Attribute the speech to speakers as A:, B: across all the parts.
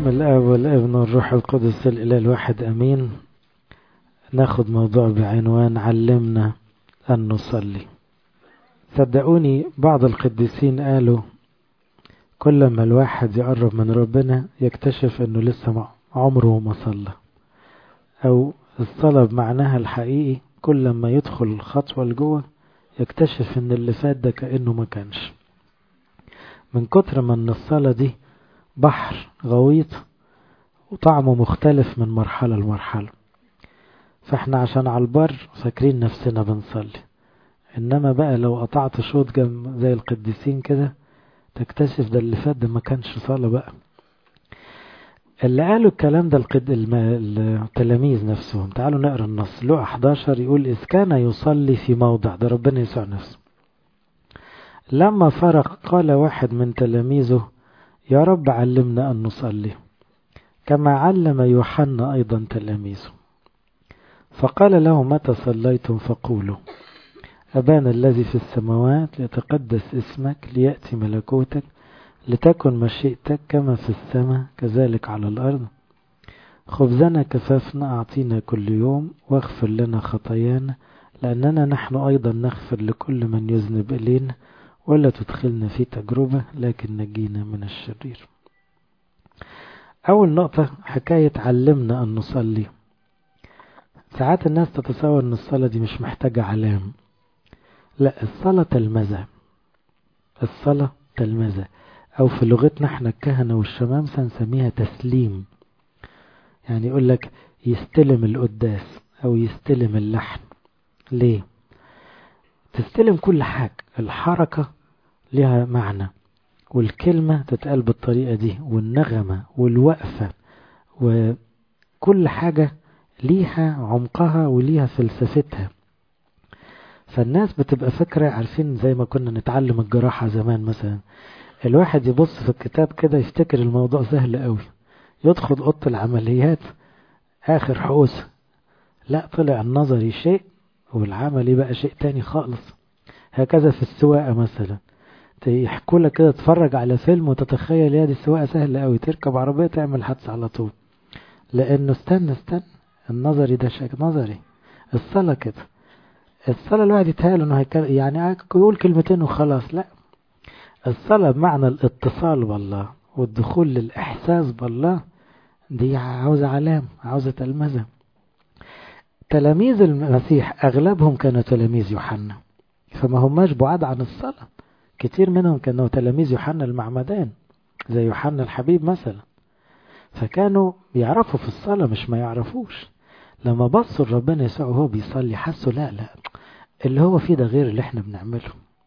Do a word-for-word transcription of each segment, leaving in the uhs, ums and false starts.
A: باسم الآب والابن والروح القدس الإله الواحد أمين. ناخد موضوع بعنوان علمنا أن نصلي. صدقوني بعض القديسين قالوا كل ما الواحد يقرب من ربنا يكتشف أنه لسه عمره ما صلى، أو الصلاة بمعناها الحقيقي كل ما يدخل الخطوة لجوه يكتشف أن اللي فات ده كأنه ما كانش، من كتر ما أن الصلاة دي بحر غويط وطعمه مختلف من مرحلة لمرحلة. فاحنا عشان على البر فاكرين نفسنا بنصلي، انما بقى لو قطعت شوط جنب زي القديسين كده تكتشف ده اللي فات ده ما كانش صلاة بقى. اللي قالوا الكلام ده القد... التلاميذ نفسهم. تعالوا نقرأ النص. لوقا حداشر يقول إذ كان يصلي في موضع، ده ربنا يسوع نفسه، لما فرق قال واحد من تلاميذه يا رب علمنا أن نصلي كما علم يوحنا أيضا تلاميذه. فقال له متى صليتم فقولوا أبانا الذي في السماوات ليتقدس اسمك ليأتي ملكوتك لتكن مشيئتك كما في السماء كذلك على الأرض. خبزنا كفافنا أعطينا كل يوم واغفر لنا خطايانا لأننا نحن أيضا نغفر لكل من يذنب إلينا ولا تدخلنا في تجربة لكن نجينا من الشرير. أول نقطة حكاية علمنا أن نصلي. ساعات الناس تتصور أن الصلاة دي مش محتاجة علام. لا، الصلاة تلمذة. الصلاة تلمذة، أو في لغتنا احنا الكهنة والشمامسة نسميها تسليم. يعني يقول لك يستلم القداس أو يستلم اللحن. ليه؟ تستلم كل حاجة، الحركة لها معنى، والكلمة تتقال بالطريقة دي، والنغمة والوقفة وكل حاجة ليها عمقها وليها فلسفتها. فالناس بتبقى فكرة، عارفين زي ما كنا نتعلم الجراحة زمان مثلا، الواحد يبص في الكتاب كده يفتكر الموضوع سهل قوي، يدخل أوضة العمليات آخر حوسة، لا طلع النظري شيء والعملي بقى شيء تاني خالص. هكذا في السواقة مثلا، يحكوا لك كده تتفرج على فيلم وتتخيل يا دي السواقة سهلة قوي، تركب عربية تعمل حادثة على طول، لأنه استنى استنى النظري ده شيء نظري. الصلاة كده، الصلاة الواحد يتهيأ انه يعني يقول كلمتين وخلاص، لا، الصلاة بمعنى الاتصال بالله والدخول للإحساس بالله دي عاوزة علام، عاوزة تلمذة. تلاميذ المسيح أغلبهم كانوا تلاميذ يوحنا، فما هماش بعاد عن الصلاة. كتير منهم كانوا تلاميذ يوحنا المعمدان زي يوحنا الحبيب مثلا، فكانوا يعرفوا في الصلاة مش ما يعرفوش. لما بصوا ربنا يسوع وهو بيصلي حسوا لا لا اللي هو فيه ده غير اللي احنا بنعمله،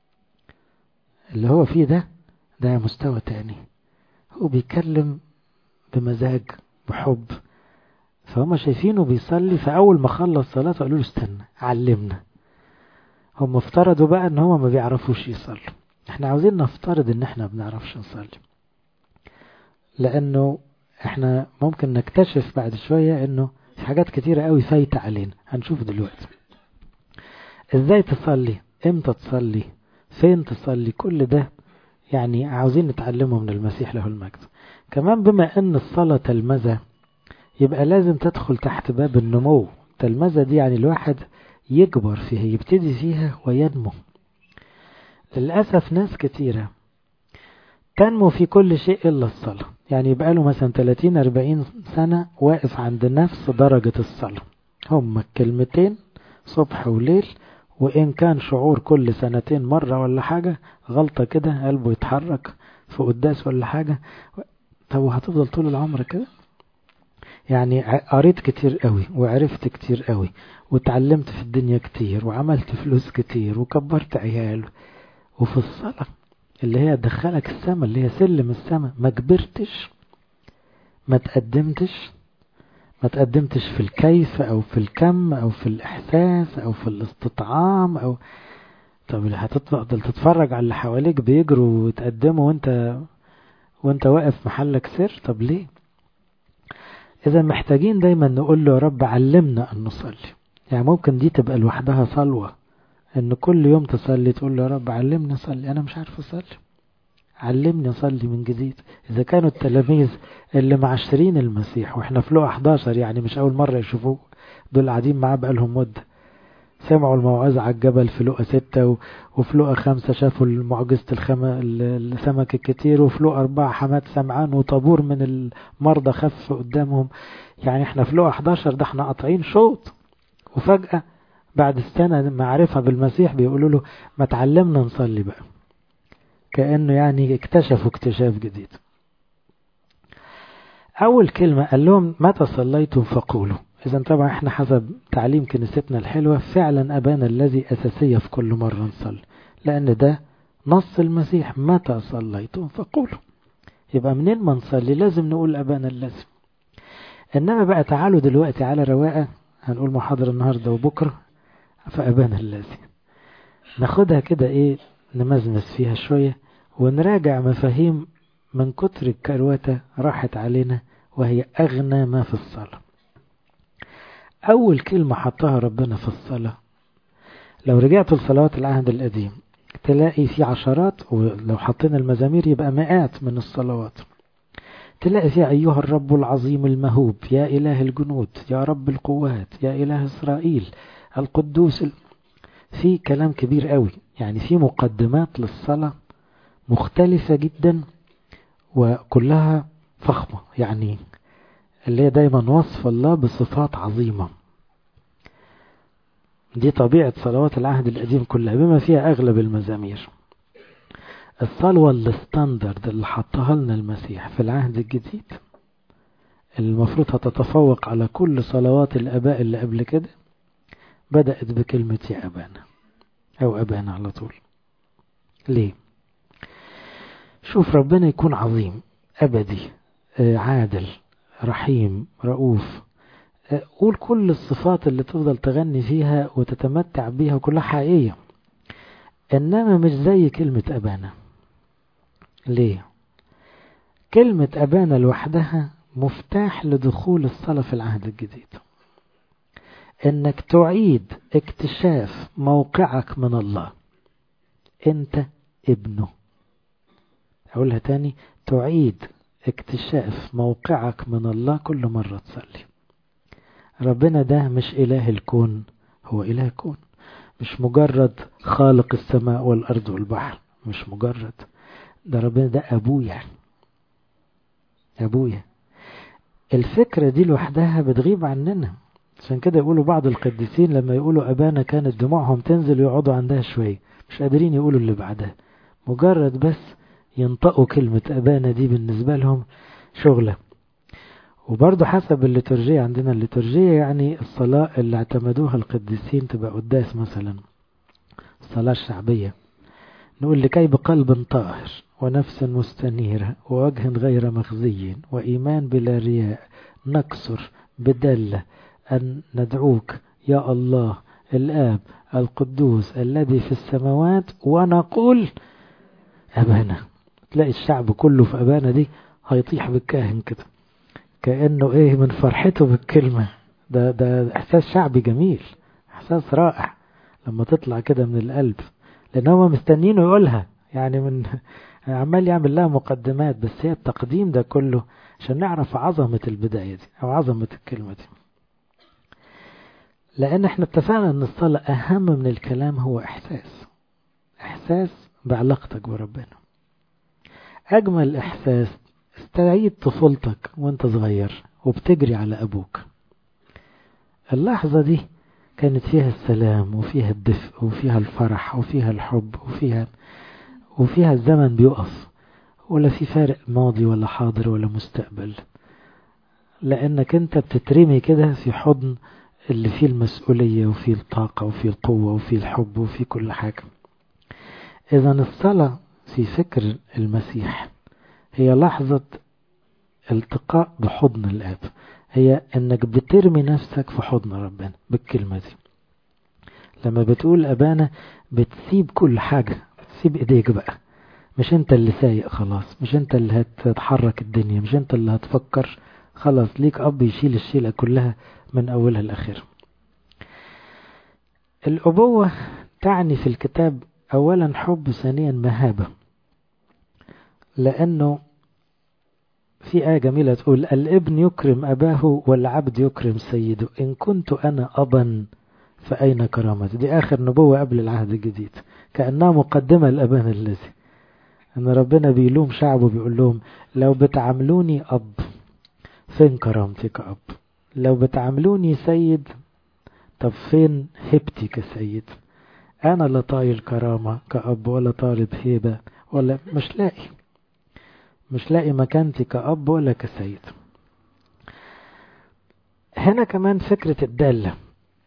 A: اللي هو فيه ده ده مستوى تاني، هو بيتكلم بمزاج بحب. فهم شايفينه بيصلي، فأول ما خلص صلاته قالوا له استنى علمنا. هم افترضوا بقى ان هم ما بيعرفوش يصلوا. احنا عاوزين نفترض ان احنا بنعرفش نصلي، لانه احنا ممكن نكتشف بعد شوية انه في حاجات كتيرة قوي فايتة علينا. هنشوف دلوقتي ازاي تصلي، امتى تصلي، فين تصلي، كل ده يعني عاوزين نتعلمه من المسيح له المجد. كمان بما ان الصلاة تلمذة يبقى لازم تدخل تحت باب النمو. تلمذة دي يعني الواحد يكبر فيها، يبتدي فيها وينمو. للأسف ناس كتيرة تنمو في كل شيء إلا الصلاة، يعني يبقى له مثلا ثلاثين أربعين سنة واقف عند نفس درجة الصلاة، هم كلمتين صبح وليل، وإن كان شعور كل سنتين مرة ولا حاجة غلطة كده قلبه يتحرك في قداس ولا حاجة. طب هتفضل طول العمر كده؟ يعني قريت كتير قوي وعرفت كتير قوي وتعلمت في الدنيا كتير وعملت فلوس كتير وكبرت عيال، وفي الصلاة اللي هي دخلك السماء اللي هي سلم السماء ما كبرتش، ما تقدمتش ما تقدمتش في الكيف أو في الكم أو في الإحساس أو في الاستطعام أو طب اللي هتفضل تتفرج على اللي حواليك بيجروا وتقدموا وانت وانت واقف محلك سر؟ طب ليه؟ إذا محتاجين دايما نقول له يا رب علمنا أن نصلي. يعني ممكن دي تبقى لوحدها صلوة، أن كل يوم تصلي تقول له يا رب علمنا أصلي، أنا مش عارف أصلي، علمني أصلي من جديد. إذا كانوا التلاميذ اللي معاشرين المسيح وإحنا في لقا حداشر يعني مش أول مرة يشوفوه، دول قاعدين معاه بقالهم مدة، سمعوا الموعظة على الجبل في لقا ستة، وفي لقا خمسة شافوا المعجزة الخم... السمك الكتير، وفي لقا أربعة حماد سمعان وطابور من المرضى خف قدامهم. يعني احنا في لقا حداشر ده احنا قاطعين شوط، وفجأة بعد السنة معرفة بالمسيح بيقولوا له ما تعلمنا نصلي بقى، كأنه يعني اكتشفوا اكتشاف جديد. أول كلمة قال لهم متى صليتم فقولوا. إذا طبعا احنا حسب تعليم كنيستنا الحلوة فعلا أبانا الذي أساسية في كل مرة نصلي، لأن ده نص المسيح متى صليتم فقولوا. يبقى منين ما نصلي لازم نقول أبانا الذي. إنما بقى تعالوا دلوقتي على رواقة، هنقول محاضرة النهاردة وبكرة فأبانا الذي، ناخدها كده إيه، نمزمز فيها شوية ونراجع مفاهيم من كتر الكرواتة راحت علينا، وهي أغنى ما في الصلاة. أول كلمة حطها ربنا في الصلاة، لو رجعت لصلوات العهد القديم تلاقي في عشرات، ولو حطينا المزامير يبقى مئات من الصلوات، تلاقي فيها أيها الرب العظيم المهوب، يا إله الجنود، يا رب القوات، يا إله إسرائيل القدوس. في كلام كبير قوي، يعني في مقدمات للصلاة مختلفة جدا وكلها فخمة، يعني اللي هي دايما وصف الله بصفات عظيمة. دي طبيعة صلوات العهد القديم كلها بما فيها أغلب المزامير. الصلوة الستاندرد اللي حطها لنا المسيح في العهد الجديد المفروض هتتفوق على كل صلوات الآباء اللي قبل كده، بدأت بكلمة يا أبانا أو أبانا على طول. ليه؟ شوف ربنا يكون عظيم، أبدي، عادل، رحيم، رؤوف، قول كل الصفات اللي تفضل تغني فيها وتتمتع بيها وكلها حقيقية، إنما مش زي كلمة أبانا. ليه؟ كلمة أبانا لوحدها مفتاح لدخول الصلاة في العهد الجديد، إنك تعيد اكتشاف موقعك من الله، أنت ابنه. أقولها تاني، تعيد اكتشاف موقعك من الله كل مرة تصلي. ربنا ده مش إله الكون، هو إله الكون، مش مجرد خالق السماء والأرض والبحر، مش مجرد ده، ربنا ده أبويا أبويا. الفكرة دي لوحدها بتغيب عننا، عشان كده يقولوا بعض القديسين لما يقولوا أبانا كانت دموعهم تنزل ويقعدوا عندها شوية، مش قادرين يقولوا اللي بعدها، مجرد بس ينطقوا كلمة أبانا دي بالنسبة لهم شغلة. وبرضه حسب الليتورجية، عندنا الليتورجية يعني الصلاة اللي اعتمدوها القديسين تبقى قداس مثلا، الصلاة الشعبية، نقول لكي بقلب طاهر ونفس مستنيرة ووجه غير مخزي وإيمان بلا رياء نكسر بدلة أن ندعوك يا الله الآب القدوس الذي في السماوات ونقول أبانا. تلاقي الشعب كله في أبانا دي هيطيح بالكاهن كده، كأنه إيه من فرحته بالكلمة. ده, ده إحساس شعبي جميل، إحساس رائع لما تطلع كده من القلب، لأن هم مستنينه يقولها، يعني من عمال يعمل لها مقدمات، بس هي التقديم ده كله عشان نعرف عظمة البداية دي أو عظمة الكلمة دي. لأن احنا اتفقنا أن الصلاة أهم من الكلام هو إحساس، إحساس بعلاقتك بربنا. أجمل إحساس استعيد طفولتك وانت صغير وبتجري على أبوك، اللحظة دي كانت فيها السلام وفيها الدفء وفيها الفرح وفيها الحب وفيها وفيها الزمن بيقف، ولا في فارق ماضي ولا حاضر ولا مستقبل، لأنك انت بتترمي كده في حضن اللي فيه المسؤولية وفيه الطاقة وفيه القوة وفيه الحب وفيه كل حاجة. إذا الصلاة في فكر المسيح هي لحظة التقاء بحضن الآب، هي انك بترمي نفسك في حضن ربنا بالكلمة دي. لما بتقول أبانا بتسيب كل حاجة، بتسيب ايديك بقى، مش انت اللي سايق خلاص، مش انت اللي هتتحرك الدنيا، مش انت اللي هتفكر، خلاص ليك أب يشيل الشيلة كلها من أولها لآخرها. الأبوة تعني في الكتاب أولا حب، ثانيا مهابة. لأنه في آية جميلة تقول الابن يكرم أباه والعبد يكرم سيده، إن كنت أنا أبا فأين كرامتي. دي آخر نبوة قبل العهد الجديد، كأنها مقدمة لأبانا الذي، أن ربنا بيلوم شعبه بيقول لهم لو بتعاملوني أب فين كرامتي كأب، لو بتعاملوني سيد طب فين هبتي كسيد. أنا لا طايل كرامة كأب ولا طالب هيبة، ولا مش لاقي مش لاقي مكانتي كأب ولا كسيد. هنا كمان فكرة الدالة.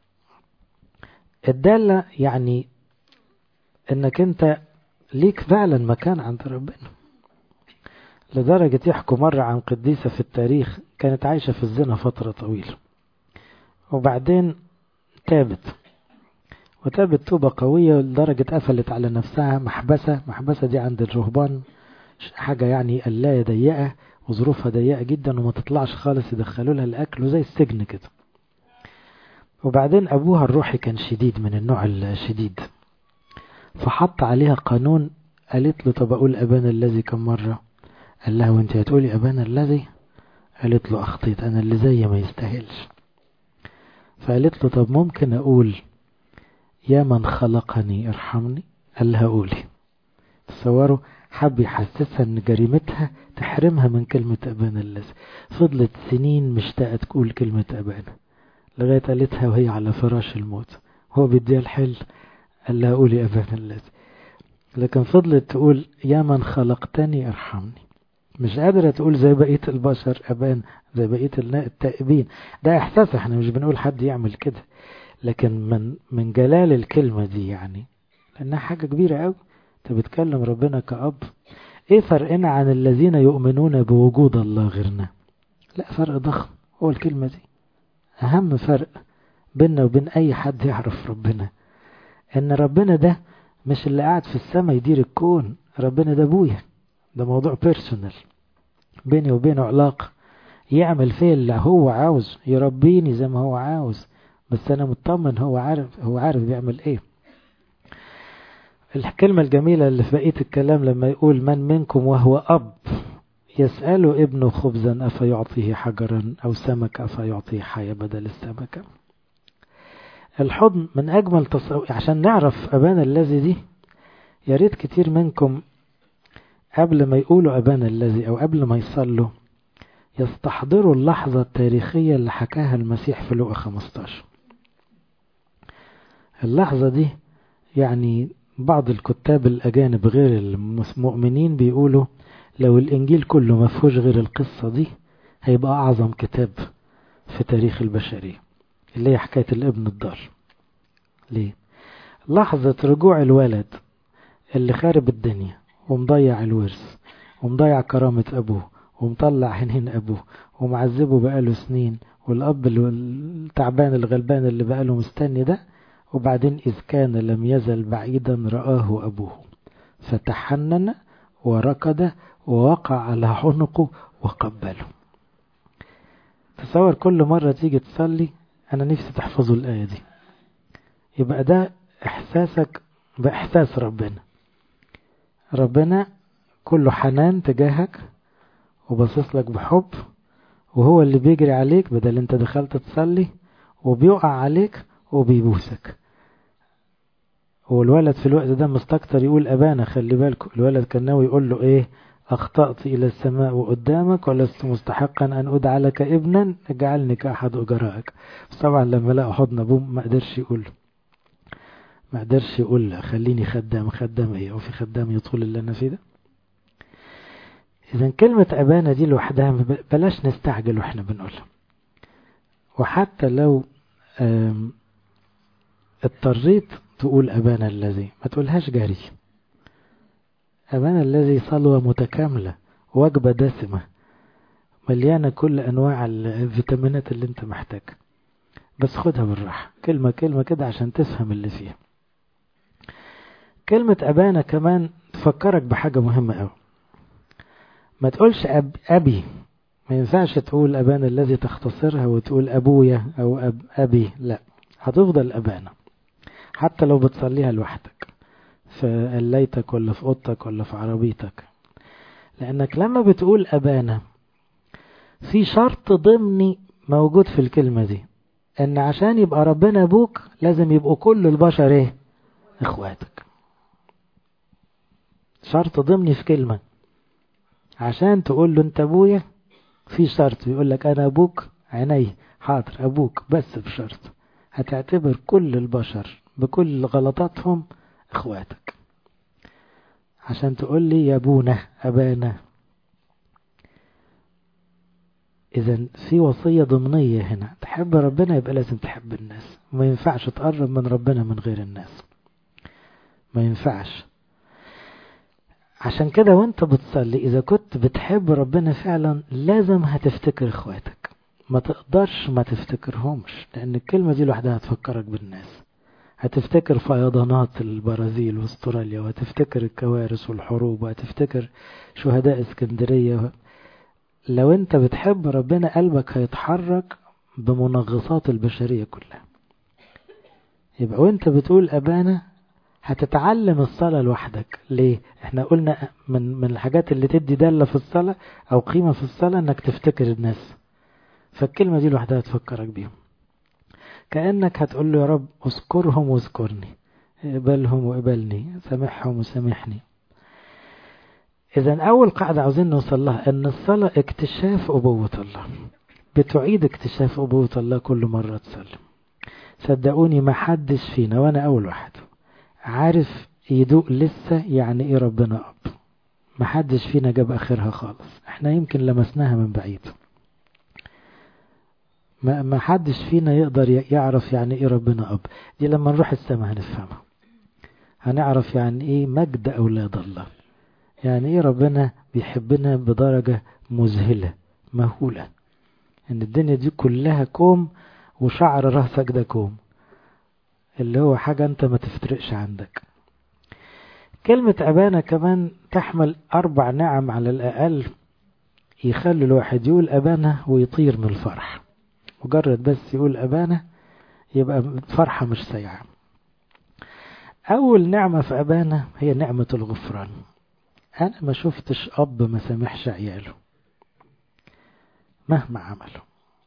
A: الدالة يعني انك انت ليك فعلا مكان عند ربنا، لدرجة يحكوا مرة عن قديسة في التاريخ كانت عايشة في الزنا فترة طويلة، وبعدين تابت وتابت توبة قوية لدرجة قفلت على نفسها محبسة. محبسة دي عند الرهبان حاجة يعني قلاية ضيقة وظروفها ضيقة جدا وما تطلعش خالص، يدخلوا لها الأكل وزي السجن كده. وبعدين أبوها الروحي كان شديد من النوع الشديد، فحط عليها قانون. قالت له طب أقول أبانا الذي كم مرة؟ قال لها وانت هتقولي أبانا الذي؟ قالت له أخطيت، أنا اللي زي ما يستاهلش. فقالت له طب ممكن أقول يا من خلقني ارحمني؟ قال لها قولي. تصوروا، حب يحسسها ان جريمتها تحرمها من كلمة أبانا الذي. فضلت سنين مشتاقة تقول كلمة أبانا، لغاية قالتها وهي على فراش الموت، هو بيديها الحل قال لها قولي أبانا الذي. لكن فضلت تقول يا من خلقتني ارحمني، مش قادرة تقول زي بقية البشر أبان، زي بقية التائبين. ده إحساس، احنا مش بنقول حد يعمل كده، لكن من من جلال الكلمة دي يعني، لأنها حاجة كبيرة قوي. انت بتكلم ربنا كأب. ايه فرقنا عن الذين يؤمنون بوجود الله غيرنا؟ لا، فرق ضخم. هو الكلمة دي أهم فرق بيننا وبين أي حد يعرف ربنا، ان ربنا ده مش اللي قاعد في السماء يدير الكون. ربنا ده ابويا، ده موضوع بيرسونال بيني وبينه، علاقة. يعمل فيه اللي هو عاوز، يربيني زي ما هو عاوز، بس انا مطمن هو عارف هو عارف بيعمل ايه. الكلمة الجميلة اللي في بقية الكلام لما يقول من منكم وهو أب يسأل ابنه خبزا أفيعطيه حجرا أو سمك أفيعطيه حياة بدل السمكة. الحضن من أجمل تصور عشان نعرف أبانا الذي دي. يا ريت كتير منكم قبل ما يقولوا أبانا الذي أو قبل ما يصلوا يستحضروا اللحظة التاريخية اللي حكاها المسيح في لوقا خمستاشر. اللحظة دي يعني بعض الكتاب الأجانب غير المؤمنين بيقولوا لو الإنجيل كله ما فيهوش غير القصة دي هيبقى أعظم كتاب في تاريخ البشرية، اللي هي حكاية الابن الضال. ليه؟ لحظة رجوع الولد اللي خارب الدنيا ومضيع الورث ومضيع كرامة أبوه ومطلع حنين أبوه ومعذبه بقاله سنين، والأب التعبان الغلبان اللي بقاله مستني ده، وبعدين إذ كان لم يزل بعيدا رآه أبوه فتحنن وركض ووقع على عنقه وقبله. تصور كل مرة تيجي تصلي أنا نفسي تحفظوا الآية دي، يبقى ده إحساسك بإحساس ربنا. ربنا كله حنان تجاهك وبصص لك بحب، وهو اللي بيجري عليك بدل انت دخلت تصلي، وبيقع عليك وبيبوسك. والولد في الوقت ده مستكتر يقول أبانا. خلي بالكم الولد كان ناوي يقول له ايه؟ أخطأت إلى السماء وقدامك ولست مستحقا أن أدعى لك ابنا، اجعلني كأحد أجرائك. بس طبعا لما لقى حضن أبوه ما قدرش يقول ما قدرش يقول خليني خدام. خدام ايه؟ وفي خدام يطول اللي أنا فيه ده؟ إذن كلمة أبانا دي لوحدها بلاش نستعجل وإحنا بنقولها. وحتى لو اضطريت تقول أبانا الذي، ما تقولهاش جاري. أبانا الذي صلوة متكاملة، وجبة دسمة مليانة كل أنواع الفيتامينات اللي انت محتاج، بس خدها بالراحة كلمة كلمة كده عشان تفهم اللي فيها. كلمة أبانا كمان تفكرك بحاجة مهمة أوي. ما تقولش أب أبي، ما ينفعش تقول أبانا الذي تختصرها وتقول أبويا أو أب أبي، لا، هتفضل أبانا حتى لو بتصليها لوحدك في قليتك ولا في أوضتك ولا في عربيتك. لأنك لما بتقول أبانا في شرط ضمني موجود في الكلمة دي، ان عشان يبقى ربنا ابوك لازم يبقوا كل البشر ايه؟ اخواتك. شرط ضمني في كلمة عشان تقول له انت ابويا، في شرط يقول لك انا ابوك، عيني حاضر ابوك، بس بشرط هتعتبر كل البشر بكل غلطاتهم اخواتك، عشان تقول لي يا ابونا ابانا. إذا في وصية ضمنية هنا، تحب ربنا يبقى لازم تحب الناس، ما ينفعش تقرب من ربنا من غير الناس، ما ينفعش. عشان كده وانت بتصلي إذا كنت بتحب ربنا فعلا لازم هتفتكر اخواتك، ما تقدرش ما تفتكرهمش، لأن الكلمة دي لوحدها هتفكرك بالناس. هتفتكر فيضانات البرازيل واستراليا، وهتفتكر الكوارث والحروب، وهتفتكر شهداء اسكندرية. لو انت بتحب ربنا قلبك هيتحرك بمنغصات البشرية كلها. يبقى وانت بتقول أبانا هتتعلم الصلاة لوحدك. ليه؟ احنا قلنا من من الحاجات اللي تدي دالة في الصلاة او قيمة في الصلاة انك تفتكر الناس، فالكلمة دي لوحدها تفكرك بيهم، كأنك هتقول له يا رب اذكرهم واذكرني، اقبلهم وقبلني، سامحهم وسامحني. إذن أول قاعدة عاوزين نوصل لها أن الصلاة اكتشاف أبوة الله، بتعيد اكتشاف أبوة الله كل مرة تصلي. صدقوني ما حدش فينا وأنا أول واحد عارف يدوق لسه يعني إيه ربنا أب. ما حدش فينا جاب آخرها خالص، احنا يمكن لمسناها من بعيد. ما ما حدش فينا يقدر يعرف يعني إيه ربنا أب. دي لما نروح السماء هنفهمها، هنعرف يعني إيه مجد أولاد الله، يعني ايه ربنا بيحبنا بدرجة مذهلة مهولة، ان الدنيا دي كلها كوم وشعر رأسك ده كوم، اللي هو حاجة انت ما تفترقش عندك. كلمة أبانا كمان تحمل أربع نعم على الأقل يخلي الواحد يقول أبانا ويطير من الفرح. مجرد بس يقول أبانا يبقى فرحة مش سيئة. أول نعمة في أبانا هي نعمة الغفران. أنا ما شفتش أب ما سامحش عياله مهما عملوا.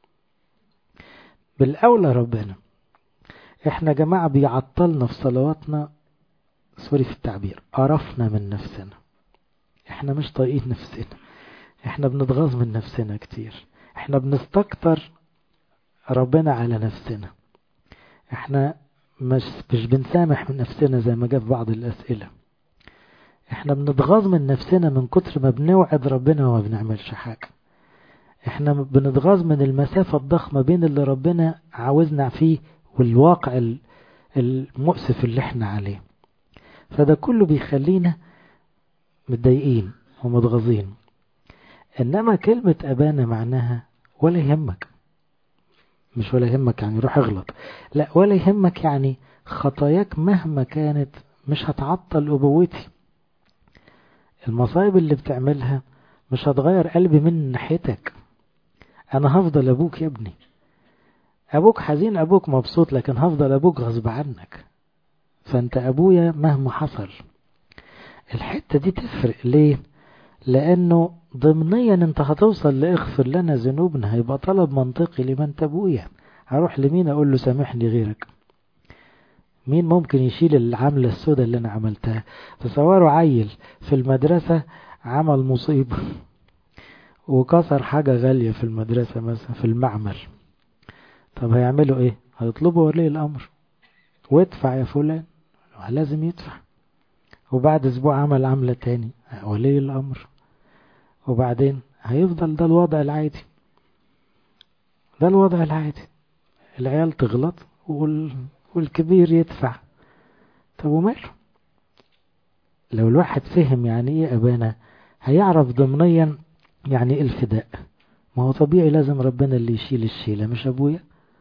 A: بالأولى ربنا. احنا جماعة بيعطلنا في صلواتنا، سوري في التعبير، قرفنا من نفسنا. احنا مش طايقين نفسنا، احنا بنتغاظ من نفسنا كتير، احنا بنستكتر ربنا على نفسنا، احنا مش, مش بنسامح من نفسنا زي ما جاء في بعض الأسئلة. احنا بنتغاظ من نفسنا من كتر ما بنوعد ربنا وما بنعملش حاجة. احنا بنتغاظ من المسافة الضخمة بين اللي ربنا عاوزنا فيه والواقع المؤسف اللي احنا عليه. فده كله بيخلينا متضايقين ومتغاظين. انما كلمة أبانا معناها ولا يهمك، مش ولا يهمك يعني روح اغلط، لا، ولا يهمك يعني خطاياك مهما كانت مش هتعطل أبوتي. المصايب اللي بتعملها مش هتغير قلبي من ناحيتك، انا هفضل ابوك يا ابني. ابوك حزين، ابوك مبسوط، لكن هفضل ابوك غصب عنك، فانت ابويا مهما حصل. الحتة دي تفرق. ليه؟ لانه ضمنيا انت هتوصل لاغفر لنا ذنوبنا، هيبقى طلب منطقي لمن انت ابويا. هروح لمين اقول له سامحني غيرك؟ مين ممكن يشيل العملة السوداء اللي انا عملتها؟ تصوروا عيل في المدرسة عمل مصيبة وكسر حاجة غالية في المدرسة مثلا في المعمل، طب هيعملوا ايه؟ هيطلبوا ولي الامر وادفع يا فلان، لازم يدفع. وبعد اسبوع عمل عملة تاني، ولي الامر. وبعدين هيفضل ده الوضع العادي، ده الوضع العادي. العيال تغلط وال... والكبير يدفع. طب وماله؟ لو الواحد فهم يعني ايه أبانا هيعرف ضمنيا يعني ايه الفداء. ما هو طبيعي لازم ربنا اللي يشيل الشيلة مش أبويا،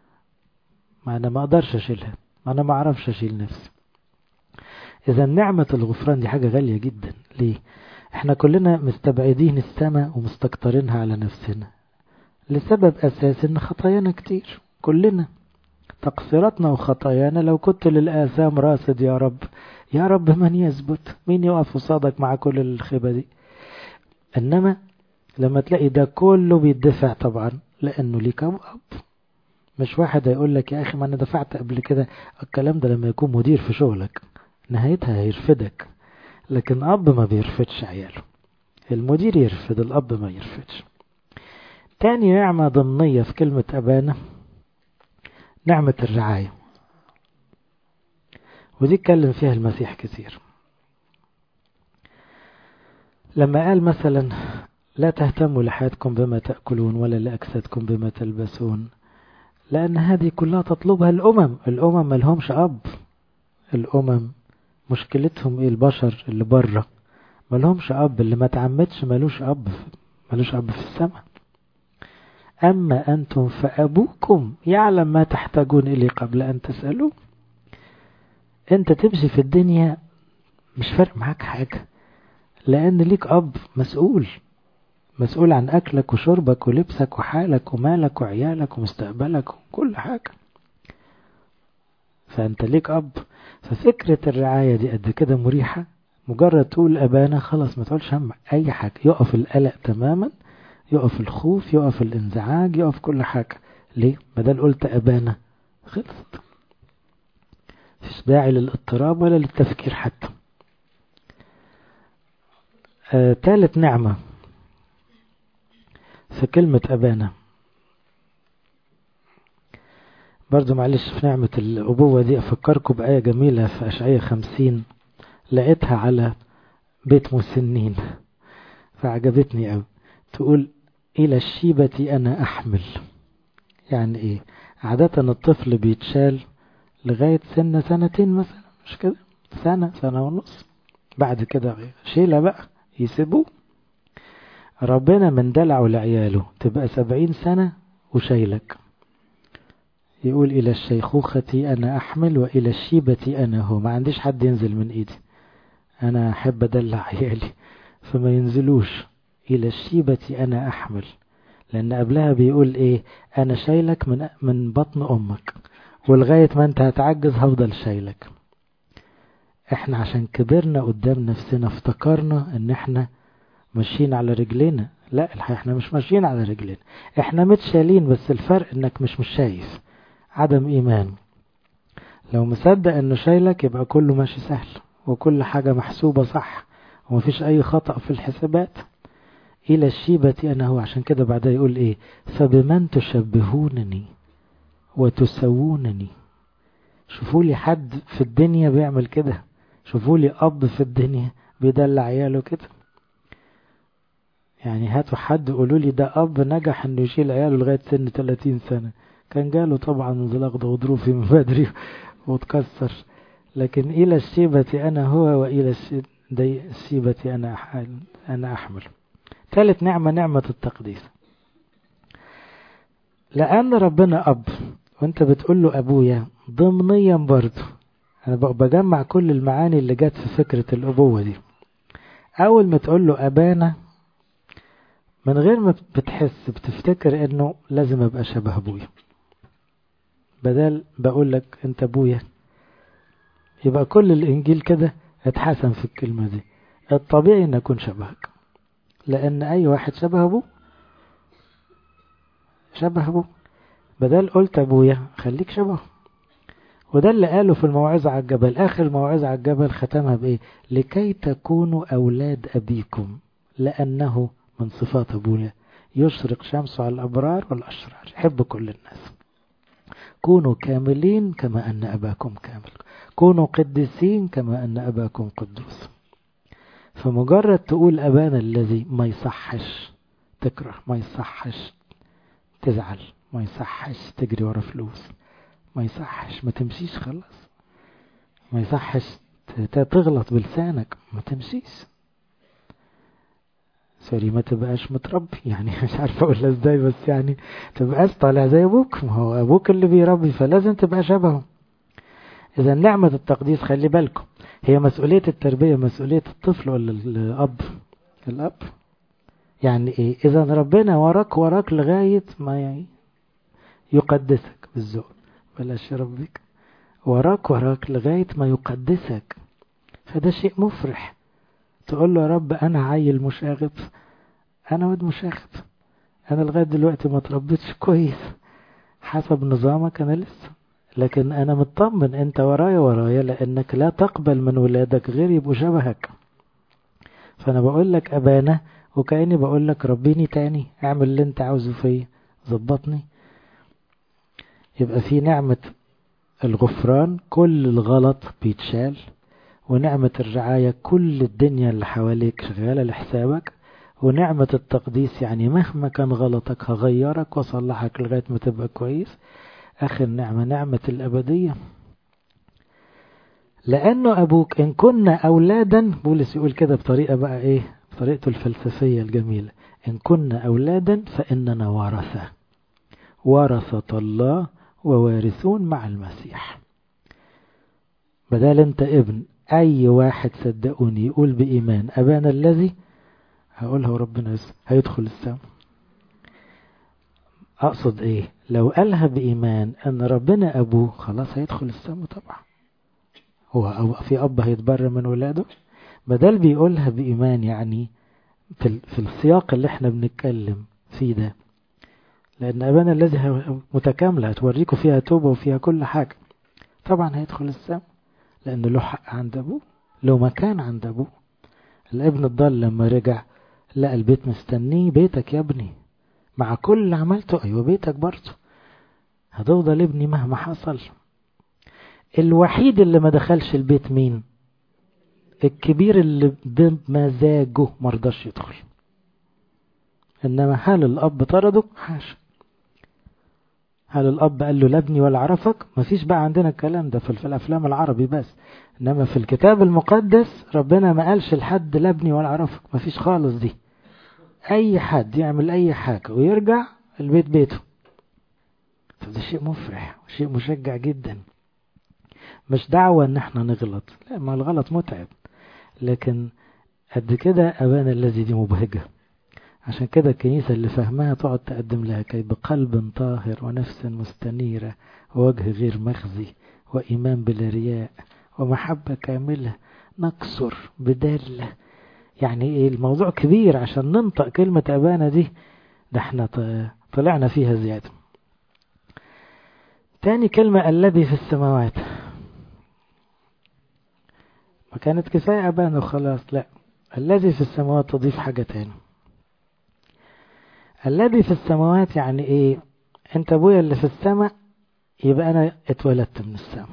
A: ما أنا ما أقدرش أشيلها، ما أنا ما أعرفش أشيل نفسي. إذا نعمة الغفران دي حاجة غالية جدا. ليه؟ احنا كلنا مستبعدين السماء ومستكترينها على نفسنا لسبب أساسي ان خطايانا كتير، كلنا تقصيراتنا وخطايانا. لو كنت للآثام راصد يا رب، يا رب من يثبت؟ مين يقف قصادك مع كل الخيبة دي؟ إنما لما تلاقي ده كله بيدفع طبعا لأنه ليك أب. مش واحد هيقول لك يا أخي ما أنا دفعت قبل كده. الكلام ده لما يكون مدير في شغلك نهايتها هيرفدك، لكن أب ما بيرفدش عياله. المدير يرفد، الأب ما يرفدش. تاني نعمة ضمنية في كلمة أبانا نعمة الرعاية، ودي اتكلم فيها المسيح كثير لما قال مثلا لا تهتموا لحياتكم بما تأكلون ولا لأجسادكم بما تلبسون، لأن هذه كلها تطلبها الأمم. الأمم ما لهمش أب. الأمم مشكلتهم إيه؟ البشر اللي بره ما لهمش أب. اللي ما تعمدش ملوش أب، ملوش أب في السماء. أما أنتم فأبوكم يعلم ما تحتاجون إليه قبل أن تسألوا. أنت تمشي في الدنيا مش فارق معاك حاجة، لأن ليك أب مسؤول، مسؤول عن أكلك وشربك ولبسك وحالك ومالك وعيالك ومستقبلك وكل حاجة. فأنت ليك أب. ففكرة الرعاية دي قد كده مريحة. مجرد تقول أبانا خلاص ما تقولش هم أي حاجة، يقف القلق تماما، يقف الخوف، يقف الانزعاج، يقف كل حاجة. ليه؟ بدل قلت أبانا خلصت، مفيش داعي للاضطراب ولا للتفكير حتى. آه، ثالث نعمة في كلمة أبانا برضو، معلش في نعمة الأبوة دي أفكركم بآية جميلة في أشعية خمسين لقيتها على بيت مسنين فعجبتني أوي. تقول إلى الشيبة أنا أحمل. يعني إيه؟ عادة الطفل بيتشال لغاية سنة سنتين مثلا، مش كده؟ سنة سنة ونص، بعد كده شيلة بقى يسيبوه. ربنا من دلعه لعياله تبقى سبعين سنة وشايلك. يقول إلى الشيخوخة أنا أحمل وإلى الشيبة أنا هو. ما عنديش حد ينزل من إيدي، أنا أحب أدلع عيالي فما ينزلوش. إلى الشيبة أنا أحمل، لأن قبلها بيقول إيه؟ أنا شايلك من من بطن أمك، ولغاية ما أنت هتعجز هفضل شايلك. إحنا عشان كبرنا قدام نفسنا افتكرنا إن إحنا ماشيين على رجلنا. لا، الحقيقة إحنا مش ماشيين على رجلنا، إحنا متشالين، بس الفرق إنك مش مش شايف. عدم إيمان. لو مصدق إنه شايلك يبقى كله ماشي سهل وكل حاجة محسوبة صح ومفيش أي خطأ في الحسابات. إلى الشيبة أنا هو. عشان كده بعدها يقول إيه؟ فبمن تشبهونني وتسوونني. شوفوا لي حد في الدنيا بيعمل كده، شوفوا لي أب في الدنيا بيدلع عياله كده. يعني هاتوا حد قولوا لي ده أب نجح إنه يشيل عياله لغاية سن ثلاثين سنة. كان جاله طبعا انزلاق غضروفي من بدري وتكسر. لكن إلى الشيبة أنا هو وإلى الشيبة أنا أنا أحمل. ثالث نعمة نعمة التقديس. لأن ربنا أب وانت بتقول له أبويا ضمنيا برضو. أنا بجمع كل المعاني اللي جت في فكرة الأبوة دي. أول ما تقول له أبانا من غير ما بتحس بتفتكر إنه لازم أبقى شبه أبويا. بدل بقول لك أنت أبويا يبقى كل الإنجيل كده اتحسن في الكلمة دي. الطبيعي أن أكون شبهك، لأن أي واحد شبه أبوه شبه أبوه. بدل قلت أبويا خليك شبهه. وده اللي قاله في الموعظة على الجبل. آخر الموعظة على الجبل ختمها بإيه؟ لكي تكونوا أولاد أبيكم لأنه من صفات أبويا يشرق شمسه على الأبرار والأشرار، يحب كل الناس. كونوا كاملين كما أن أباكم كامل، كونوا قديسين كما أن أباكم قدوس. فمجرد تقول أبانا الذي ما يصحش تكره، ما يصحش تزعل، ما يصحش تجري ورا فلوس، ما يصحش ما تمشيش خلاص، ما يصحش تغلط بلسانك، ما تمشيش. سوري، ما تبقاش متربي. يعني مش عارف اقولها ازاي، بس يعني تبقاش طالع زي ابوك. ما هو ابوك اللي بيربي فلازم تبقى شبهه. اذا نعمة التقديس خلي بالكم هي مسؤولية التربية، مسؤولية الطفل ولا الاب؟ الاب. يعني ايه؟ اذا ربنا وراك وراك لغاية ما يقدسك بالذوق، بلاش يربيك، وراك وراك لغاية ما يقدسك. فده شيء مفرح. تقول له يا رب انا عيل مشاغب انا واد مشاغب، انا لغاية دلوقتي ما تربيتش كويس حسب نظامك انا لسه، لكن انا مطمن انت ورايا ورايا، لانك لا تقبل من ولادك غير يبقوا شبهك. فانا بقول لك ابانا، وكأني بقول لك ربيني تاني، اعمل اللي انت عاوزه فيا، ظبطني. يبقى في نعمة الغفران، كل الغلط بيتشال، ونعمة الرعاية كل الدنيا اللي حواليك شغالة لحسابك، ونعمة التقديس يعني مهما كان غلطك هغيرك وصلحك لغاية ما تبقى كويس. آخر نعمة نعمة الأبدية، لأنه أبوك إن كنا أولادا، بولس يقول كده بطريقة بقى إيه، بطريقته الفلسفية الجميلة، إن كنا أولادا فإننا ورثة، ورثة الله ووارثون مع المسيح. بدل أنت ابن، أي واحد صدقوني يقول بإيمان أبانا الذي، هقولها وربنا يسر هيدخل السماء. أقصد إيه؟ لو قالها بإيمان أن ربنا أبوه خلاص هيدخل السماء طبعا. هو في أب هيتبرى من ولاده؟ بدل بيقولها بإيمان يعني في, في السياق اللي احنا بنتكلم فيه ده، لأن أبانا الذي متكاملة هتوريكم فيها توبة وفيها كل حاجة، طبعا هيدخل السماء لأنه له حق عند أبوه، له مكان عند أبوه. الابن الضال لما رجع لقى البيت مستنيه، بيتك يا ابني مع كل اللي عملته، أيوة بيتك برضه، هتفضل ابني مهما حصل. الوحيد اللي ما دخلش البيت مين؟ الكبير اللي بمزاجه مرضاش يدخل. إنما هل الأب طرده؟ حاشا. هل الأب قال له لا ابني ولا عرفك؟ مفيش بقى عندنا الكلام ده في الأفلام العربي بس، إنما في الكتاب المقدس ربنا ما قالش لحد لا ابني ولا عرفك، مفيش خالص دي. أي حد يعمل أي حاجة ويرجع البيت بيته، فده شيء مفرح وشيء مشجع جدا. مش دعوة ان احنا نغلط، لا، ما الغلط متعب، لكن قد كده أبانا الذي دي مبهجة. عشان كده الكنيسة اللي فهمها تقعد تقدم لها كي بقلب طاهر ونفس مستنيرة ووجه غير مخزي وإيمان بلا رياء ومحبة كاملة نكسر بدالة. يعني ايه الموضوع كبير عشان ننطق كلمة أبانا دي، ده احنا طلعنا فيها زيادة. تاني كلمة الذي في السماوات، ما كانت كفاية أبانا وخلاص، لا، الذي في السماوات تضيف حاجة تاني. الذي في السماوات يعني ايه؟ انت ابويا اللي في السماء، يبقى انا اتولدت من السماء،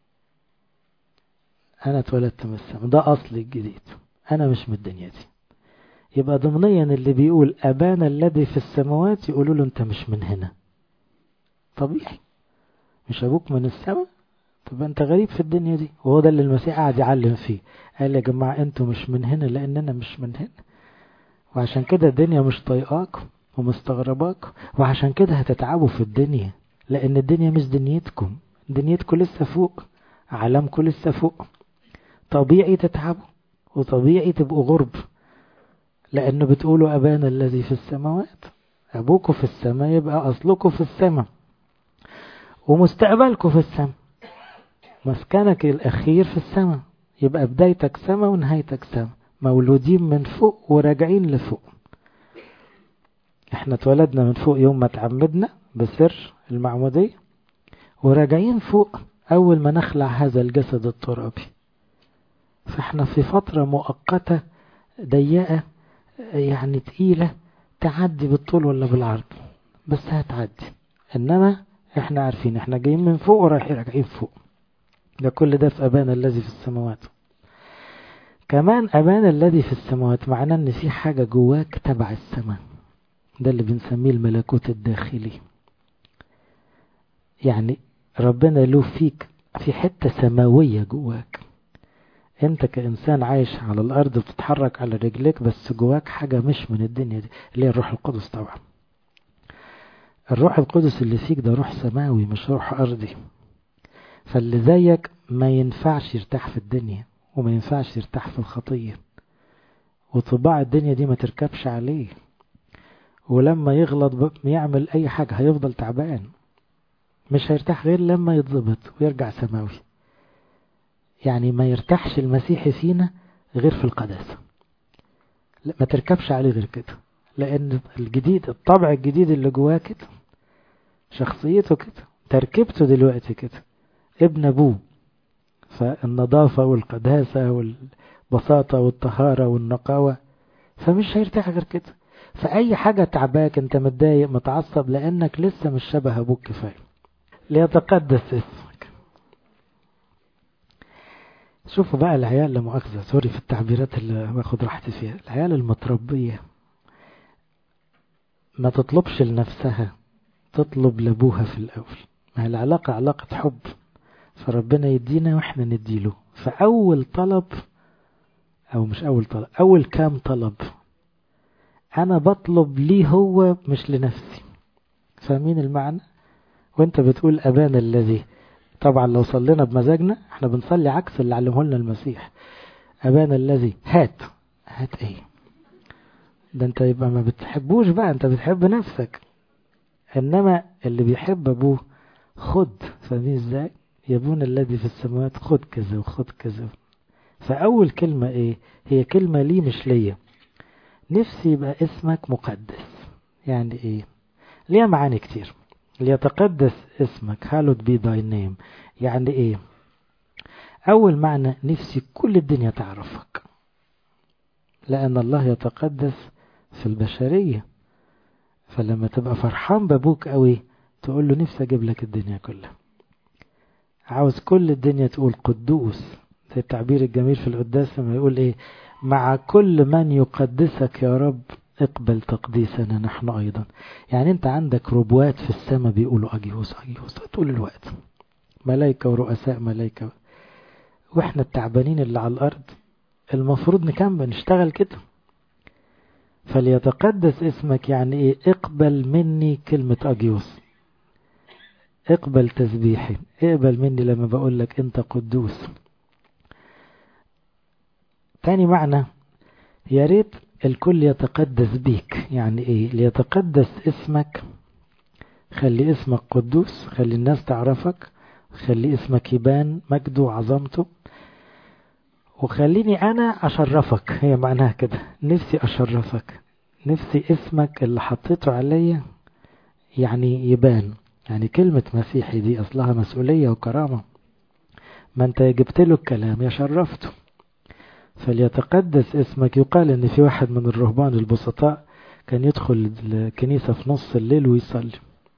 A: انا اتولدت من السماء، ده اصلي الجديد، انا مش من الدنيا دي. يبقى ضمنيا اللي بيقول ابانا الذي في السماوات يقولوا له انت مش من هنا، طبيعي، مش ابوك من السماء، طب انت غريب في الدنيا دي. وهو ده اللي المسيح قاعد يعلم فيه، قال يا جماعة انتوا مش من هنا لاننا مش من هنا، وعشان كده الدنيا مش طايقاكم ومستغرباكم، وعشان كده هتتعبوا في الدنيا، لان الدنيا مش دنيتكم، دنيتكم لسه فوق، عالمكم لسه فوق، طبيعي تتعبوا وطبيعي تبقوا غرب، لانه بتقولوا ابانا الذي في السماوات، ابوكم في السماء يبقى اصلكم في السماء ومستقبلكم في السماء، مسكنك الاخير في السماء، يبقى بدايتك سماء ونهايتك سماء، مولودين من فوق وراجعين لفوق. احنا اتولدنا من فوق يوم ما تعمدنا بسر المعمودية، وراجعين فوق اول ما نخلع هذا الجسد الترابي. فاحنا في فترة مؤقتة ضيقة يعني تقيلة، تعدي بالطول ولا بالعرض، بس هتعدي. انما احنا عارفين احنا جايين من فوق ورايحين راجعين فوق. ده كل ده في ابانا الذي في السماوات. كمان أبانا الذي في السماوات معناه ان في حاجة جواك تبع السماء، ده اللي بنسميه الملكوت الداخلي. يعني ربنا له فيك في حتة سماوية جواك، انت كإنسان عايش على الأرض بتتحرك على رجليك، بس جواك حاجة مش من الدنيا دي، اللي هي الروح القدس. طبعا الروح القدس اللي فيك ده روح سماوي مش روح أرضي، فاللي زيك ما ينفعش يرتاح في الدنيا وما ينفعش يرتاح في الخطية، وطباع الدنيا دي ما تركبش عليه، ولما يغلط يعمل اي حاجة هيفضل تعبان، مش هيرتاح غير لما يتضبط ويرجع سماوي. يعني ما يرتاحش المسيحي فينا غير في القداسة، ما تركبش عليه غير كده. لأن الجديد، الطبع الجديد اللي جواه كده، شخصيته كده، تركيبته دلوقتي كده، ابن أبوه. فالنظافة والقداسة والبساطة والطهارة والنقاوة، فمش هيرتاح غير كده. فأي حاجة تعباك، انت متضايق متعصب، لأنك لسه مش شبه أبوك كفاية. ليتقدس اسمك. شوفوا بقى العيال، لا مؤاخذة سوري في التعبيرات اللي باخد راحتي فيها، العيال المتربية ما تطلبش لنفسها، تطلب لابوها في الأول. ما هي العلاقة علاقة حب، فربنا يدينا واحنا نديله. فأول طلب، أو مش أول طلب، أول كام طلب أنا بطلب ليه هو مش لنفسي. فاهمين المعنى؟ وانت بتقول أبانا الذي، طبعا لو صلينا بمزاجنا احنا بنصلي عكس اللي علمه لنا المسيح. أبانا الذي، هات هات ايه ده؟ انت يبقى ما بتحبوش بقى، انت بتحب نفسك. انما اللي بيحب ابوه خد. فاهمين ازاي؟ يا ابونا الذي في السماوات خد كذا وخد كذا. فاول كلمة ايه؟ هي كلمة لي مش ليا. نفسي يبقى اسمك مقدس. يعني ايه؟ ليها معاني كتير. ليتقدس اسمك، hallowed be thy name. يعني ايه؟ اول معنى، نفسي كل الدنيا تعرفك، لان الله يتقدس في البشرية. فلما تبقى فرحان بابوك قوي، تقول له نفسي اجيب لك الدنيا كلها. عاوز كل الدنيا تقول قدوس. زي التعبير الجميل في القداس لما يقول ايه؟ مع كل من يقدسك يا رب اقبل تقديسنا نحن ايضا. يعني انت عندك ربوات في السماء بيقولوا اجيوس اجيوس طول الوقت، ملايكة ورؤساء ملايكة، واحنا التعبانين اللي على الارض المفروض نكمل نشتغل كده. فليتقدس اسمك يعني ايه؟ اقبل مني كلمة اجيوس، اقبل تسبيحي، اقبل مني لما بقول لك انت قدوس. تاني معنى، يا ريت الكل يتقدس بيك. يعني ايه ليتقدس اسمك؟ خلي اسمك قدوس، خلي الناس تعرفك، خلي اسمك يبان مجده وعظمته، وخليني انا اشرفك. هي معناها كده، نفسي اشرفك، نفسي اسمك اللي حطيته عليا يعني يبان. يعني كلمة مسيحي دي اصلها مسؤولية وكرامة، ما انت جبت له الكلام يا شرفته. فليتقدس اسمك. يقال ان في واحد من الرهبان البسطاء كان يدخل الكنيسة في نص الليل ويصلي،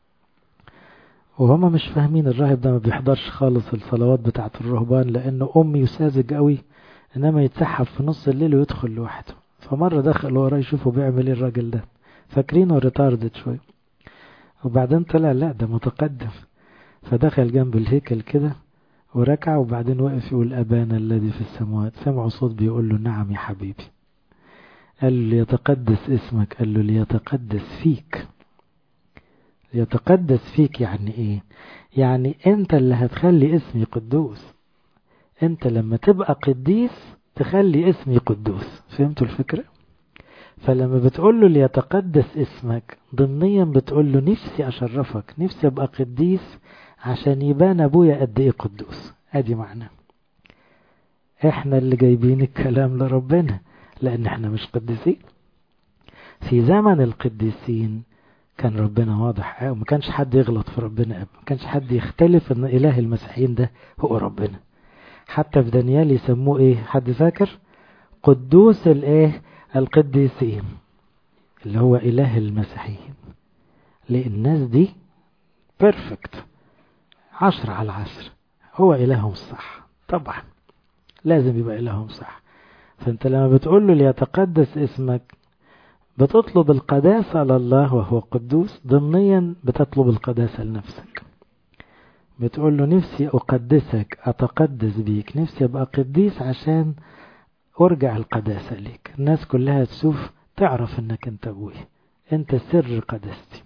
A: وهما مش فاهمين الراهب ده ما بيحضرش خالص الصلوات بتاعة الرهبان، لانه امي يساذج قوي، انما يتسحب في نص الليل ويدخل لوحده. فمرة دخل وراه يشوفوا بيعمل ايه الراجل ده، فاكرينه ريتاردد شوية، وبعدين طلع لا ده متقدم. فدخل جنب الهيكل كده وركع، وبعدين وقف يقول أبانا الذي في السماوات. سمعوا صوت بيقول له نعم يا حبيبي. قال له ليتقدس اسمك. قال له ليتقدس فيك. ليتقدس فيك يعني ايه؟ يعني انت اللي هتخلي اسمي قدوس. انت لما تبقى قديس تخلي اسمي قدوس. فهمتوا الفكرة؟ فلما بتقول له ليتقدس اسمك، ضمنيا بتقول له نفسي اشرفك، نفسي ابقى قديس عشان يبان ابويا قد ايه قدوس. ادي معنى. احنا اللي جايبين الكلام لربنا، لان احنا مش قديسين. في زمن القديسين كان ربنا واضح، وما كانش حد يغلط في ربنا، ما كانش حد يختلف ان اله المسيحيين ده هو ربنا. حتى في دانيال يسموه ايه؟ حد فاكر؟ قدوس الايه؟ القديسين، اللي هو اله المسيحيين. ليه الناس دي بيرفكت، عشر على عشر، هو الههم الصح. طبعا لازم يبقى الههم صح. فانت لما بتقول له ليتقدس اسمك، بتطلب القداسة لله وهو قدوس، ضمنيا بتطلب القداسة لنفسك. بتقول له نفسي أقدسك، أتقدس بيك، نفسي أبقى قديس عشان أرجع القداسة ليك، الناس كلها تشوف تعرف أنك أنت أبوي، أنت سر قداستي.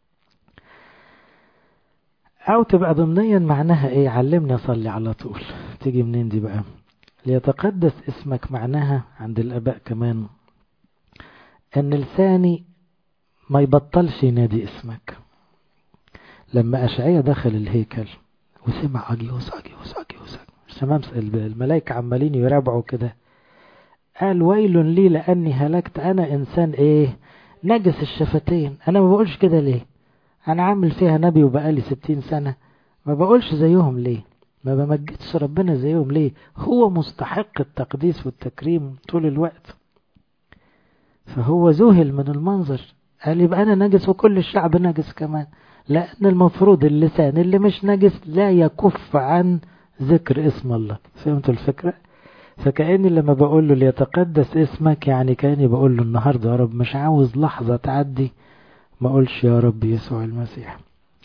A: أو تبقى ضمنيا معناها إيه؟ علمني أصلي على طول. تيجي منين دي بقى؟ ليتقدس اسمك معناها عند الآباء كمان أن لساني ما يبطلش ينادي اسمك. لما أشعيا دخل الهيكل وسمع أجيوس أجيوس أجيوس، سمام الملائكة عمالين يرابعوا كده، قال ويل لي لأني هلكت، أنا إنسان إيه؟ نجس الشفتين. انا ما بقولش كده ليه؟ انا عامل فيها نبي وبقالي ستين سنة، ما بقولش زيهم ليه؟ ما بمجدش ربنا زيهم ليه؟ هو مستحق التقديس والتكريم طول الوقت. فهو ذهل من المنظر، قال يبقى انا نجس وكل الشعب نجس كمان، لان المفروض اللسان اللي مش نجس لا يكف عن ذكر اسم الله. فهمتوا الفكرة؟ فكأني لما بقول له ليتقدس اسمك، يعني كأني بقول له النهاردة يا رب مش عاوز لحظة تعدي ما اقولش يا رب يسوع المسيح.